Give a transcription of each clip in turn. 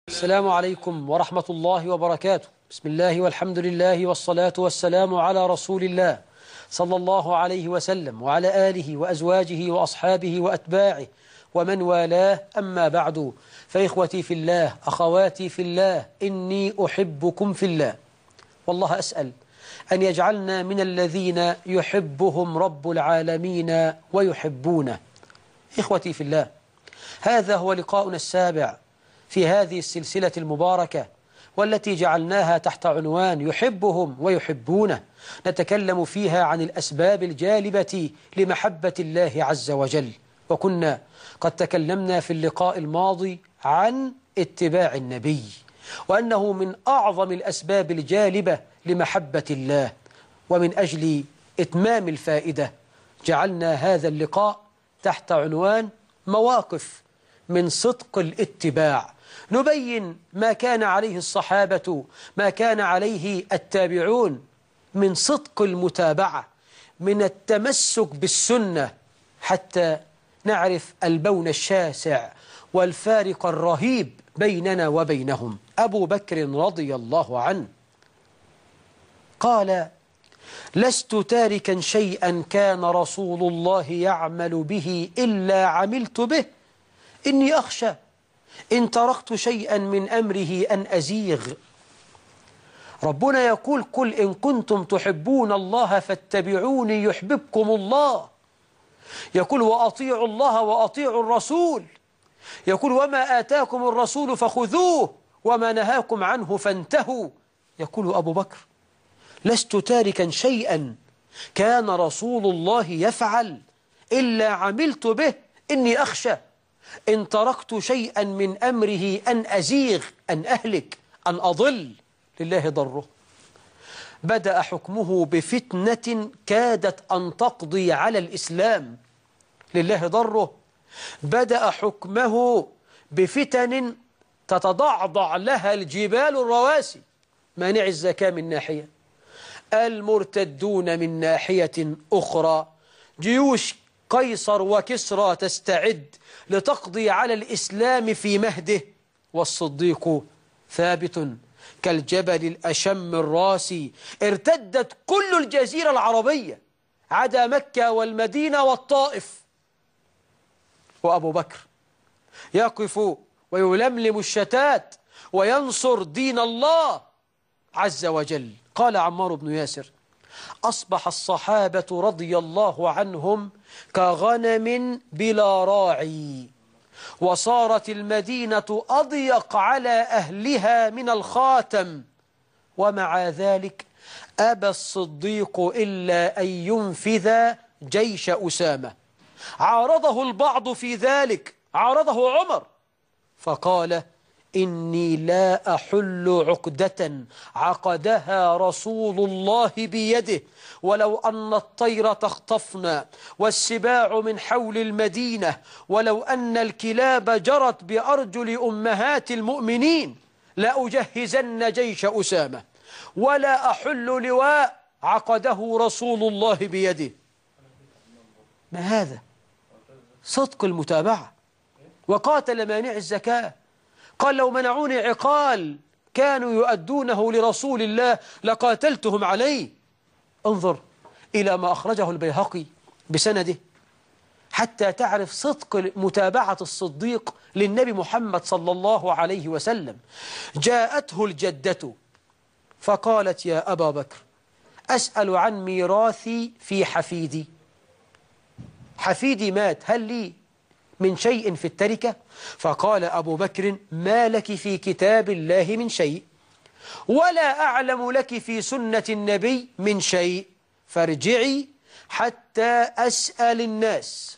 السلام عليكم ورحمة الله وبركاته. بسم الله والحمد لله والصلاة والسلام على رسول الله صلى الله عليه وسلم وعلى آله وأزواجه وأصحابه وأتباعه ومن والاه، أما بعد، فإخوتي في الله، أخواتي في الله، إني أحبكم في الله، والله أسأل أن يجعلنا من الذين يحبهم رب العالمين ويحبونه. إخوتي في الله، هذا هو لقاؤنا السابع في هذه السلسلة المباركة، والتي جعلناها تحت عنوان يحبهم ويحبونه. نتكلم فيها عن الأسباب الجالبة لمحبة الله عز وجل، وكنا قد تكلمنا في اللقاء الماضي عن اتباع النبي، وأنه من أعظم الأسباب الجالبة لمحبة الله. ومن أجل إتمام الفائدة جعلنا هذا اللقاء تحت عنوان مواقف من صدق الاتباع، نبين ما كان عليه الصحابة، ما كان عليه التابعون من صدق المتابعة، من التمسك بالسنة، حتى نعرف البون الشاسع والفارق الرهيب بيننا وبينهم. أبو بكر رضي الله عنه قال: لست تاركا شيئا كان رسول الله يعمل به إلا عملت به، إني أخشى إن تركت شيئا من أمره أن أزيغ. ربنا يقول: قل إن كنتم تحبون الله فاتبعوني يحببكم الله. يقول: وأطيعوا الله وأطيعوا الرسول. يقول: وما آتاكم الرسول فخذوه وما نهاكم عنه فانتهوا. يقول أبو بكر: لست تاركا شيئا كان رسول الله يفعل إلا عملت به، إني أخشى إن تركت شيئا من أمره أن أزيغ، أن أهلك، أن أضل. لله ضره. بدأ حكمه بفتنة كادت أن تقضي على الإسلام. لله ضره. بدأ حكمه بفتن تتضعضع لها الجبال الرواسي. مانع الزكاة من ناحية، المرتدون من ناحية أخرى، جيوش قيصر وكسرى تستعد لتقضي على الإسلام في مهده، والصديق ثابت كالجبل الأشم الراسي. ارتدت كل الجزيرة العربية عدا مكة والمدينة والطائف، وأبو بكر يقف ويلملم الشتات وينصر دين الله عز وجل. قال عمار بن ياسر: أصبح الصحابة رضي الله عنهم كغنم بلا راعي، وصارت المدينة أضيق على أهلها من الخاتم، ومع ذلك أبى الصديق إلا أن ينفذ جيش أسامة. عارضه البعض في ذلك، عارضه عمر، فقال: إني لا أحل عقدة عقدها رسول الله بيده، ولو أن الطير تخطفنا والسباع من حول المدينة، ولو أن الكلاب جرت بأرجل أمهات المؤمنين، لأجهزن جيش أسامة، ولا أحل لواء عقده رسول الله بيده. ما هذا؟ صدق المتابعة. وقاتل مانع الزكاة، قال: لو منعوني عقال كانوا يؤدونه لرسول الله لقاتلتهم عليه. انظر إلى ما أخرجه البيهقي بسنده حتى تعرف صدق متابعة الصديق للنبي محمد صلى الله عليه وسلم. جاءته الجدة فقالت: يا أبا بكر، أسأل عن ميراثي في حفيدي. حفيدي مات، هل لي من شيء في التركة؟ فقال أبو بكر: ما لك في كتاب الله من شيء، ولا أعلم لك في سنة النبي من شيء، فارجعي حتى أسأل الناس.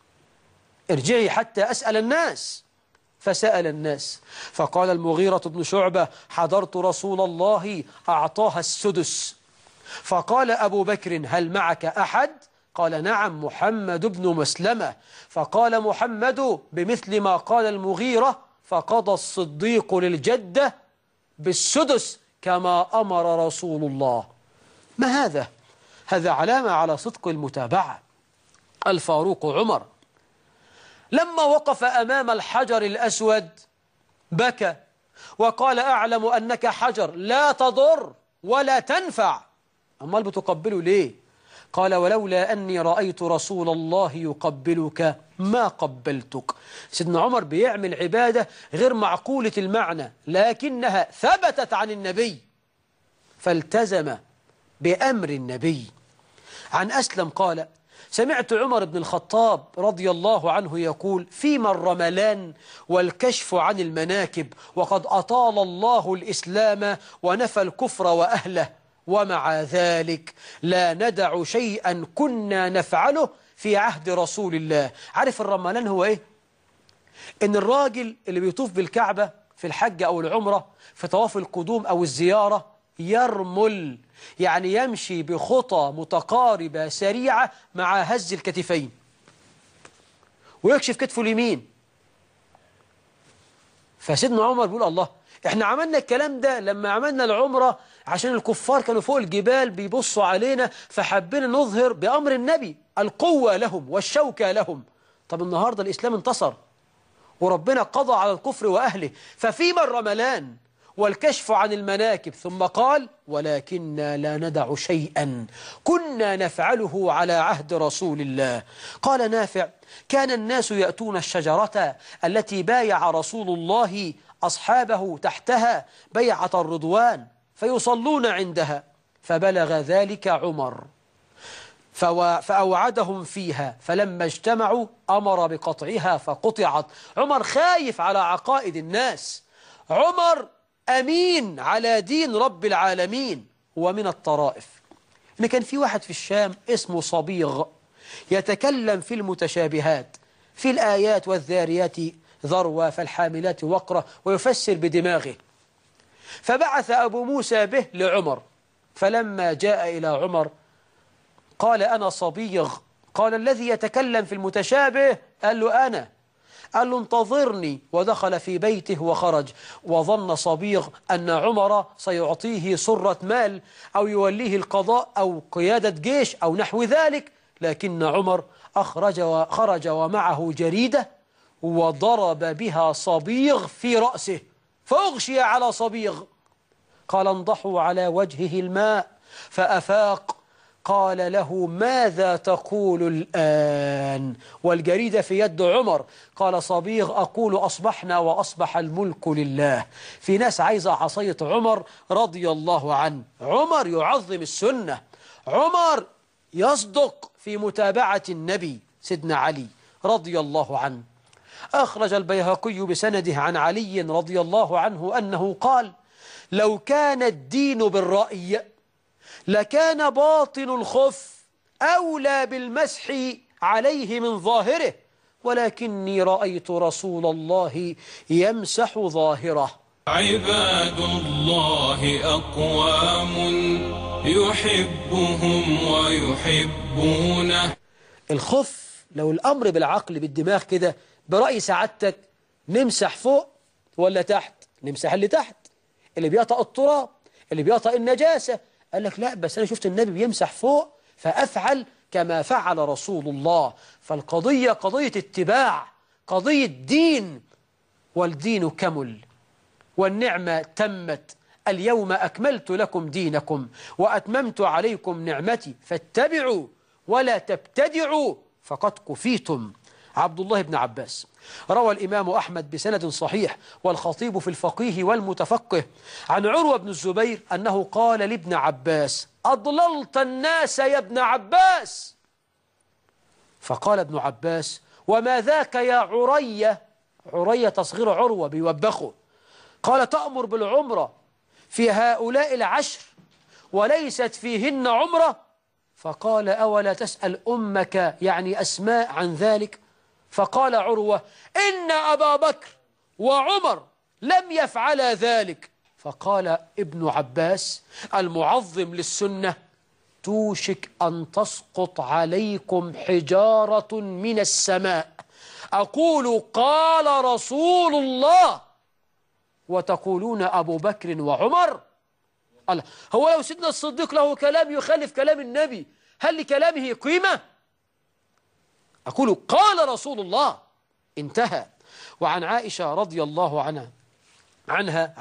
ارجعي حتى أسأل الناس. فسأل الناس، فقال المغيرة بن شعبة: حضرت رسول الله أعطاها السدس. فقال أبو بكر: هل معك أحد؟ قال: نعم، محمد بن مسلمة. فقال محمد بمثل ما قال المغيرة، فقضى الصديق للجدة بالسدس كما أمر رسول الله. ما هذا؟ هذا علامة على صدق المتابعة. الفاروق عمر لما وقف أمام الحجر الأسود بكى وقال أعلم أنك حجر لا تضر ولا تنفع، أمال بتقبله ليه؟ قال ولولا أني رأيت رسول الله يقبلك ما قبلتك. سيدنا عمر بيعمل عبادة غير معقولة المعنى لكنها ثبتت عن النبي فالتزم بأمر النبي. عن أسلم قال سمعت عمر بن الخطاب رضي الله عنه يقول فيما الرملان والكشف عن المناكب وقد أطال الله الإسلام ونفى الكفر وأهله ومع ذلك لا ندع شيئا كنا نفعله في عهد رسول الله. عارف الرملان هو إيه؟ إن الراجل اللي بيطوف بالكعبة في الحج أو العمرة في طواف القدوم أو الزيارة يرمل، يعني يمشي بخطى متقاربة سريعة مع هز الكتفين ويكشف كتفه اليمين. فسيدنا عمر بيقول الله احنا عملنا الكلام ده لما عملنا العمرة عشان الكفار كانوا فوق الجبال بيبصوا علينا فحبينا نظهر بأمر النبي القوة لهم والشوكة لهم. طب النهاردة الإسلام انتصر وربنا قضى على الكفر وأهله، ففيما الرملان والكشف عن المناكب. ثم قال ولكننا لا ندع شيئا كنا نفعله على عهد رسول الله. قال نافع كان الناس يأتون الشجرة التي بايع رسول الله أصحابه تحتها بيعة الرضوان فيصلون عندها، فبلغ ذلك عمر فأوعدهم فيها، فلما اجتمعوا أمر بقطعها فقطعت. عمر خايف على عقائد الناس، عمر أمين على دين رب العالمين. ومن الطرائف إن كان في واحد في الشام اسمه صبيغ يتكلم في المتشابهات في الآيات والذاريات ذروة فالحاملات وقرة ويفسر بدماغه. فبعث أبو موسى به لعمر، فلما جاء إلى عمر قال أنا صبيغ. قال الذي يتكلم في المتشابه؟ قال له أنا. قال له انتظرني، ودخل في بيته وخرج، وظن صبيغ أن عمر سيعطيه سرة مال أو يوليه القضاء أو قيادة جيش أو نحو ذلك، لكن عمر خرج ومعه جريدة وضرب بها صبيغ في رأسه فأغشي على صبيغ. قال انضحوا على وجهه الماء فأفاق. قال له ماذا تقول الآن؟ والجريدة في يد عمر. قال صبيغ أقول أصبحنا وأصبح الملك لله. في ناس عايزة عصاية عمر رضي الله عنه. عمر يعظم السنة، عمر يصدق في متابعة النبي سيدنا علي رضي الله عنه. أخرج البيهقي بسنده عن علي رضي الله عنه أنه قال لو كان الدين بالرأي لكان باطن الخف أولى بالمسح عليه من ظاهره، ولكني رأيت رسول الله يمسح ظاهره. عباد الله أقوام يحبهم ويحبونه. الخف لو الأمر بالعقل بالدماغ كده برأي سعادتك نمسح فوق ولا تحت؟ نمسح اللي تحت، اللي بيطأ التراب، اللي بيطأ النجاسة. قال لك لا بس أنا شفت النبي بيمسح فوق فأفعل كما فعل رسول الله. فالقضية قضية اتباع، قضية دين، والدين كمل والنعمة تمت. اليوم أكملت لكم دينكم وأتممت عليكم نعمتي فاتبعوا ولا تبتدعوا فقد كفيتم. عبد الله بن عباس روى الإمام أحمد بسند صحيح والخطيب في الفقيه والمتفقه عن عروة بن الزبير أنه قال لابن عباس أضللت الناس يا ابن عباس. فقال ابن عباس وما ذاك يا عرية؟ عرية تصغير عروة بيوبخه. قال تأمر بالعمرة في هؤلاء العشر وليست فيهن عمرة؟ فقال أولا تسأل أمك يعني أسماء عن ذلك؟ فقال عروة إن أبا بكر وعمر لم يفعلا ذلك. فقال ابن عباس المعظم للسنة توشك أن تسقط عليكم حجارة من السماء أقول قال رسول الله وتقولون أبو بكر وعمر. الله، هو لو سيدنا الصديق له كلام يخالف كلام النبي هل لكلامه قيمة؟ أقول قال رسول الله، انتهى. وعن عائشة رضي الله عنها عنها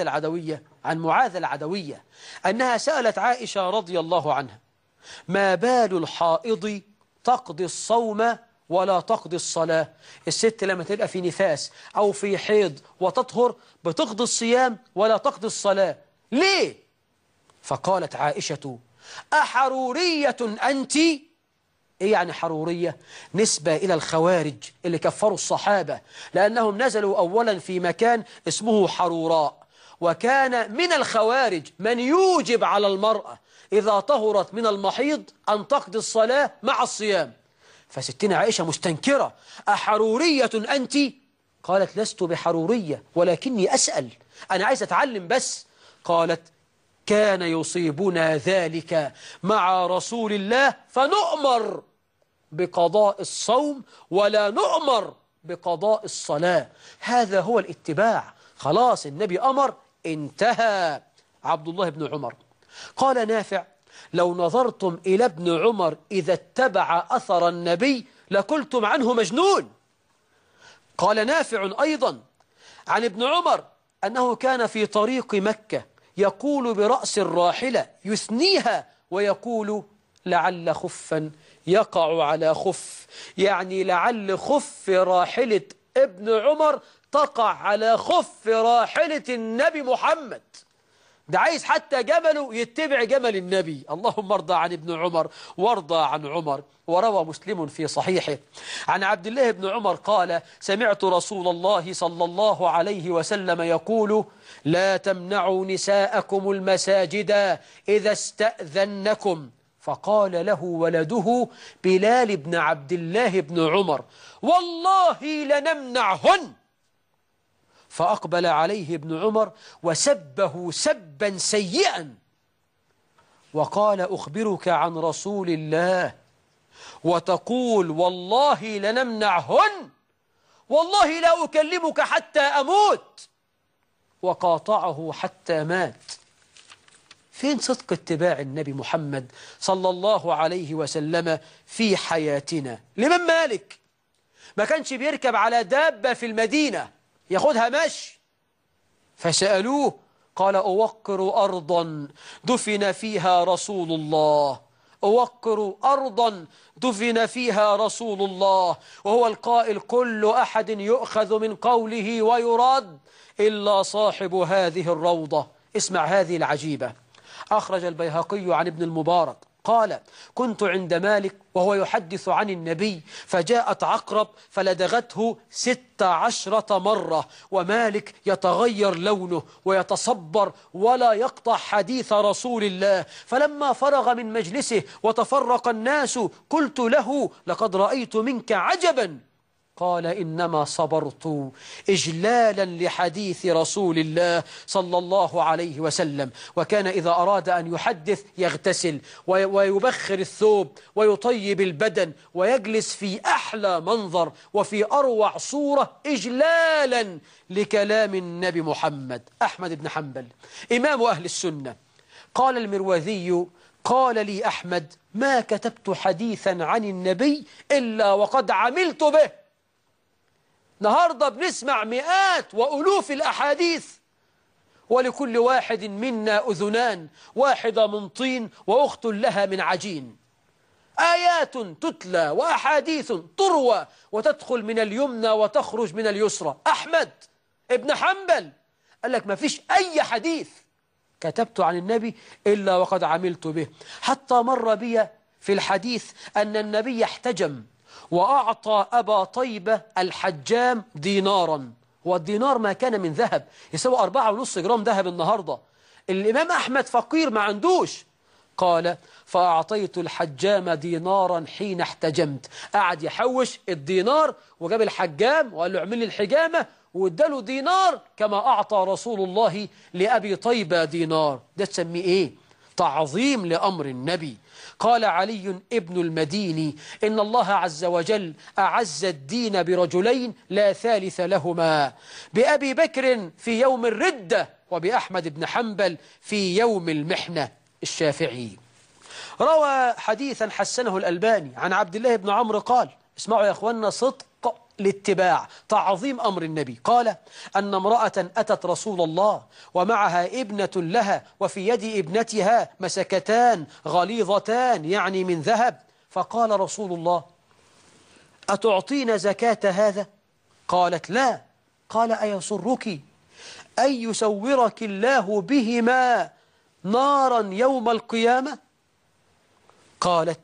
عن معاذ العدوية أنها سألت عائشة رضي الله عنها: ما بال الحائض تقضي الصوم ولا تقضي الصلاة؟ الست لما تبقى في نفاس أو في حيض وتطهر بتقضي الصيام ولا تقضي الصلاة، ليه؟ فقالت عائشة: أحرورية أنت؟ إيه يعني حرورية؟ نسبة إلى الخوارج اللي كفروا الصحابة، لأنهم نزلوا أولا في مكان اسمه حروراء، وكان من الخوارج من يوجب على المرأة إذا طهرت من المحيض أن تقضي الصلاة مع الصيام. فستنا عائشة مستنكرة: أحرورية أنت؟ قالت: لست بحرورية ولكني أسأل، أنا عايز أتعلم بس. قالت: كان يصيبنا ذلك مع رسول الله فنؤمر بقضاء الصوم ولا نؤمر بقضاء الصلاة. هذا هو الاتباع، خلاص النبي أمر، انتهى. عبد الله بن عمر قال: نافع: لو نظرتم إلى ابن عمر إذا اتبع أثر النبي لقلتم عنه مجنون. قال نافع أيضا عن ابن عمر أنه كان في طريق مكة يقول برأس الراحلة يثنيها ويقول: لعل خفا يقع على خف، يعني لعل خف راحلة ابن عمر تقع على خف راحلة النبي محمد. ده عايز حتى جمله يتبع جمل النبي. اللهم ارضى عن ابن عمر وارضى عن عمر. وروى مسلم في صحيحه عن عبد الله بن عمر قال: سمعت رسول الله صلى الله عليه وسلم يقول: لا تمنعوا نساءكم المساجد إذا استأذنكم. فقال له ولده بلال بن عبد الله بن عمر: والله لنمنعهن. فأقبل عليه ابن عمر وسبه سبا سيئا وقال: أخبرك عن رسول الله وتقول والله لنمنعهن؟ والله لا أكلمك حتى أموت. وقاطعه حتى مات. فين صدق اتباع النبي محمد صلى الله عليه وسلم في حياتنا؟ الإمام مالك ما كانش بيركب على دابة في المدينة ياخدها مشي، فسألوه قال: أوقر أرضا دفن فيها رسول الله، أوقر أرضا دفن فيها رسول الله، وهو القائل: كل أحد يؤخذ من قوله ويراد إلا صاحب هذه الروضة. اسمع هذه العجيبة. أخرج البيهقي عن ابن المبارك قال: كنت عند مالك وهو يحدث عن النبي، فجاءت عقرب فلدغته 16 مرة، ومالك يتغير لونه ويتصبر ولا يقطع حديث رسول الله. فلما فرغ من مجلسه وتفرق الناس قلت له: لقد رأيت منك عجبا. قال: إنما صبرت إجلالا لحديث رسول الله صلى الله عليه وسلم. وكان إذا أراد أن يحدث يغتسل ويبخر الثوب ويطيب البدن ويجلس في أحلى منظر وفي أروع صورة إجلالا لكلام النبي محمد. أحمد بن حنبل إمام أهل السنة قال المروذي: قال لي أحمد: ما كتبت حديثا عن النبي إلا وقد عملت به. النهاردة بنسمع مئات وألوف الأحاديث، ولكل واحد منا أذنان، واحدة من طين وأخت لها من عجين. آيات تتلى وأحاديث تروى وتدخل من اليمنى وتخرج من اليسرى. أحمد ابن حنبل قال لك ما فيش أي حديث كتبت عن النبي إلا وقد عملت به. حتى مر بي في الحديث أن النبي احتجم وأعطى أبا طيبة الحجام دينارا، والدينار ما كان من ذهب، يسوي 4.5 جرام ذهب النهاردة. الإمام أحمد فقير ما عندوش. قال: فأعطيت الحجام دينارا حين احتجمت. قعد يحوش الدينار وجاب الحجام وقال له: اعمل لي الحجامة، واداله دينار كما أعطى رسول الله لأبي طيبة دينار. ده تسميه إيه؟ تعظيم لأمر النبي. قال علي ابن المديني: إن الله عز وجل أعز الدين برجلين لا ثالث لهما، بأبي بكر في يوم الردة وبأحمد بن حنبل في يوم المحنة. الشافعي روى حديثا حسنه الألباني عن عبد الله بن عمرو قال: اسمعوا يا أخوانا صدق الاتباع، تعظيم أمر النبي. قال أن امرأة أتت رسول الله ومعها ابنة لها وفي يد ابنتها مسكتان غليظتان يعني من ذهب، فقال رسول الله: أتعطين زكاة هذا؟ قالت: لا. قال: أيسرك أن يسورك الله بهما نارا يوم القيامة؟ قالت: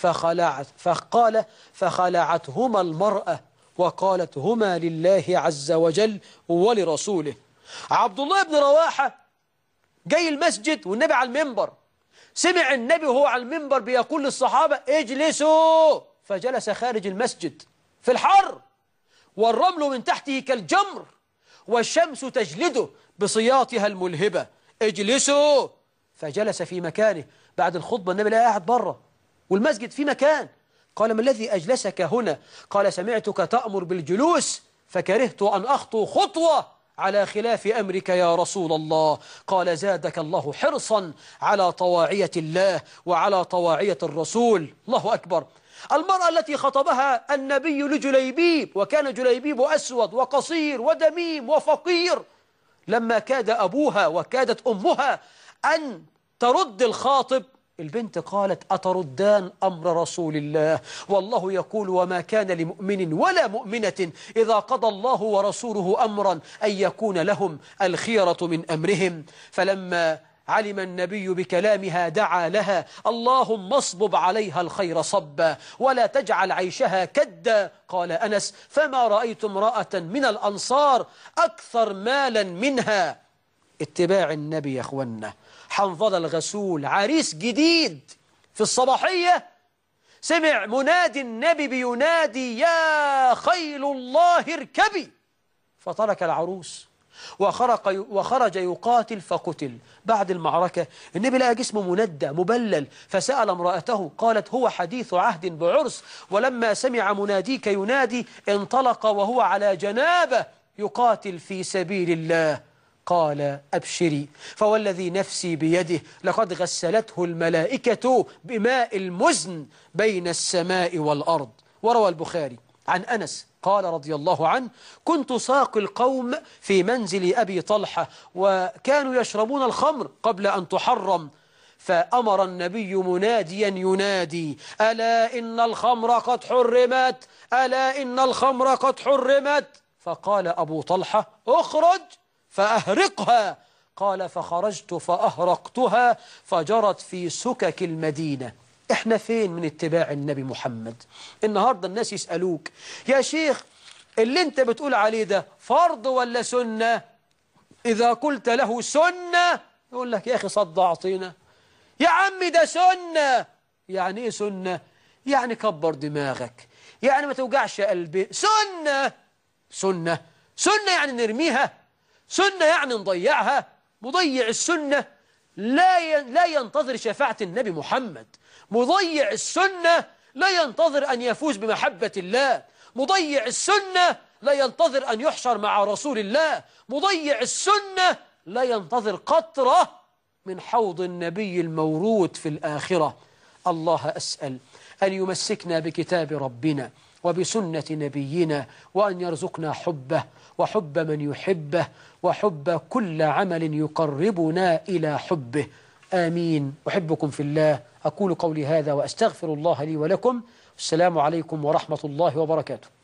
فخلعتهما المرأة وقالت: هما لله عز وجل ولرسوله. عبد الله بن رواحة جاي المسجد والنبي على المنبر، سمع النبي وهو على المنبر بيقول للصحابة: اجلسوا، فجلس خارج المسجد في الحر والرمل من تحته كالجمر والشمس تجلده بصياطها الملهبة، اجلسوا، فجلس في مكانه. بعد الخطبة النبي لا قاعد بره والمسجد في مكان. قال: ما الذي أجلسك هنا؟ قال: سمعتك تأمر بالجلوس فكرهت أن أخطو خطوة على خلاف أمرك يا رسول الله. قال: زادك الله حرصا على طواعية الله وعلى طواعية الرسول. الله أكبر. المرأة التي خطبها النبي لجليبيب، وكان جليبيب أسود وقصير ودميم وفقير، لما كاد أبوها وكادت أمها أن ترد الخاطب، البنت قالت: أتردان أمر رسول الله؟ والله يقول: وما كان لمؤمن ولا مؤمنة إذا قضى الله ورسوله أمرا أن يكون لهم الخيرة من أمرهم. فلما علم النبي بكلامها دعا لها: اللهم اصبب عليها الخير صبا ولا تجعل عيشها كدا. قال أنس: فما رأيت امرأة من الأنصار أكثر مالا منها. اتباع النبي يا أخوانا. حنظلة الغسول عريس جديد في الصباحية سمع منادي النبي بينادي: يا خيل الله اركبي، فترك العروس وخرج يقاتل فقتل. بعد المعركة النبي لقى جسمه مندى مبلل، فسأل امرأته قالت: هو حديث عهد بعرس، ولما سمع مناديك ينادي انطلق وهو على جنابه يقاتل في سبيل الله. قال: أبشري فوالذي نفسي بيده لقد غسلته الملائكة بماء المزن بين السماء والأرض. وروى البخاري عن أنس قال رضي الله عنه: كنت ساقي القوم في منزل أبي طلحة وكانوا يشربون الخمر قبل أن تحرم، فأمر النبي مناديا ينادي: ألا إن الخمر قد حرمت، ألا إن الخمر قد حرمت. فقال أبو طلحة: اخرج فأهرقها. قال: فخرجت فأهرقتها فجرت في سكك المدينة. احنا فين من اتباع النبي محمد؟ النهاردة الناس يسألوك: يا شيخ اللي انت بتقول عليه ده فرض ولا سنة؟ إذا قلت له سنة يقول لك: يا أخي صدعتنا يا عمي، ده سنة. يعني إيه سنة؟ يعني كبر دماغك، يعني ما توجعش قلبي. سنة سنة يعني نرميها، سنة يعني نضيعها. مضيع السنة لا ينتظر شفاعة النبي محمد. مضيع السنة لا ينتظر أن يفوز بمحبة الله. مضيع السنة لا ينتظر أن يحشر مع رسول الله. مضيع السنة لا ينتظر قطرة من حوض النبي المورود في الآخرة. الله أسأل أن يمسكنا بكتاب ربنا وبسنة نبينا، وأن يرزقنا حبه وحب من يحبه وحب كل عمل يقربنا إلى حبه. آمين. أحبكم في الله. أقول قولي هذا وأستغفر الله لي ولكم. السلام عليكم ورحمة الله وبركاته.